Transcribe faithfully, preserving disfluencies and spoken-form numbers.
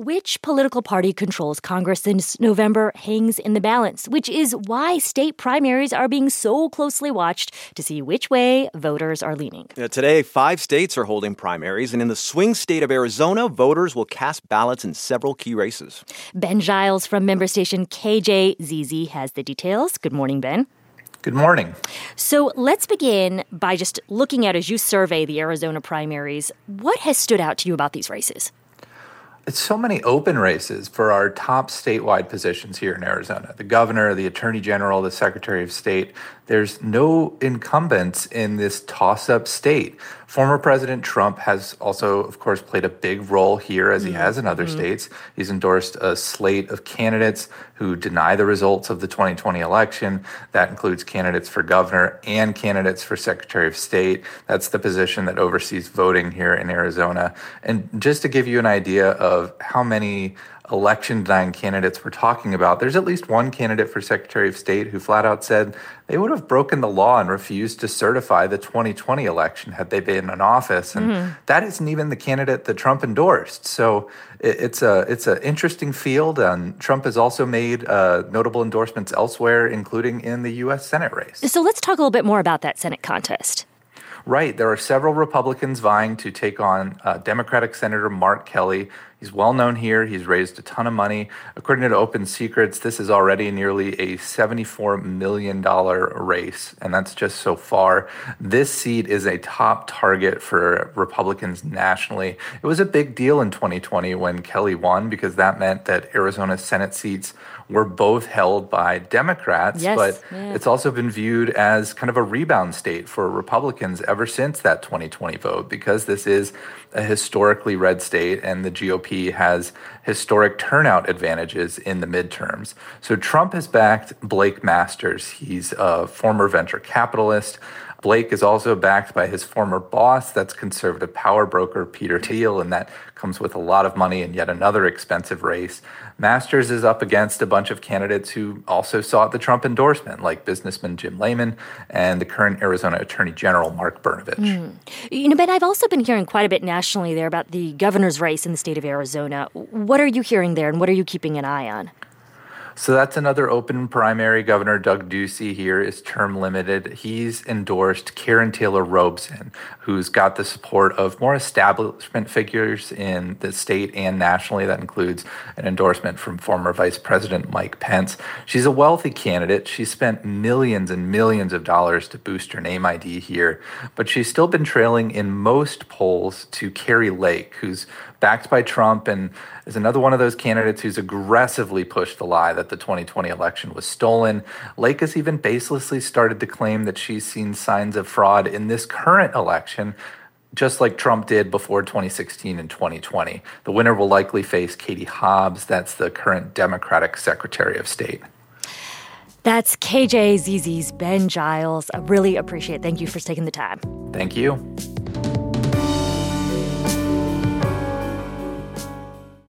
which political party controls Congress this November hangs in the balance, which is why state primaries are being so closely watched to see which way voters are leaning. Yeah, today, five states are holding primaries, and in the swing state of Arizona, voters will cast ballots in several key races. Ben Giles from member station K J Z Z has the details. Good morning, Ben. Good morning. So let's begin by just looking at, as you survey the Arizona primaries, what has stood out to you about these races? It's so many open races for our top statewide positions here in Arizona. The governor, the attorney general, the secretary of state. There's no incumbents in this toss-up state. Former President Trump has also, of course, played a big role here, as he mm-hmm. has in other mm-hmm. states. He's endorsed a slate of candidates who deny the results of the twenty twenty election. That includes candidates for governor and candidates for secretary of state. That's the position that oversees voting here in Arizona. And just to give you an idea of how many election-denying candidates we're talking about, there's at least one candidate for Secretary of State who flat out said they would have broken the law and refused to certify the twenty twenty election had they been in office. And mm-hmm. that isn't even the candidate that Trump endorsed. So it, it's a it's an interesting field. And Trump has also made uh, notable endorsements elsewhere, including in the U S Senate race. So let's talk a little bit more about that Senate contest. Right. There are several Republicans vying to take on uh, Democratic Senator Mark Kelly. He's well known here. He's raised a ton of money. According to Open Secrets, this is already nearly a seventy-four million dollars race, and that's just so far. This seat is a top target for Republicans nationally. It was a big deal in twenty twenty when Kelly won because that meant that Arizona's Senate seats were both held by Democrats, yes, but yeah. it's also been viewed as kind of a rebound state for Republicans ever since that twenty twenty vote, because this is a historically red state and the G O P has historic turnout advantages in the midterms. So Trump has backed Blake Masters. He's a former venture capitalist. Blake is also backed by his former boss, that's conservative power broker Peter Thiel, and that comes with a lot of money in yet another expensive race. Masters is up against a bunch of candidates who also sought the Trump endorsement, like businessman Jim Layman and the current Arizona Attorney General Mark Brnovich. Mm. You know, Ben, I've also been hearing quite a bit nationally there about the governor's race in the state of Arizona. What are you hearing there, and what are you keeping an eye on? So that's another open primary. Governor Doug Ducey here is term limited. He's endorsed Karen Taylor Robson, who's got the support of more establishment figures in the state and nationally. That includes an endorsement from former Vice President Mike Pence. She's a wealthy candidate. She spent millions and millions of dollars to boost her name I D here, but she's still been trailing in most polls to Kari Lake, who's backed by Trump and is another one of those candidates who's aggressively pushed the lie that the twenty twenty election was stolen. Lake has even baselessly started to claim that she's seen signs of fraud in this current election, just like Trump did before twenty sixteen and twenty twenty. The winner will likely face Katie Hobbs. That's the current Democratic Secretary of State. That's K J Z Z's Ben Giles. I really appreciate it. Thank you for taking the time. Thank you.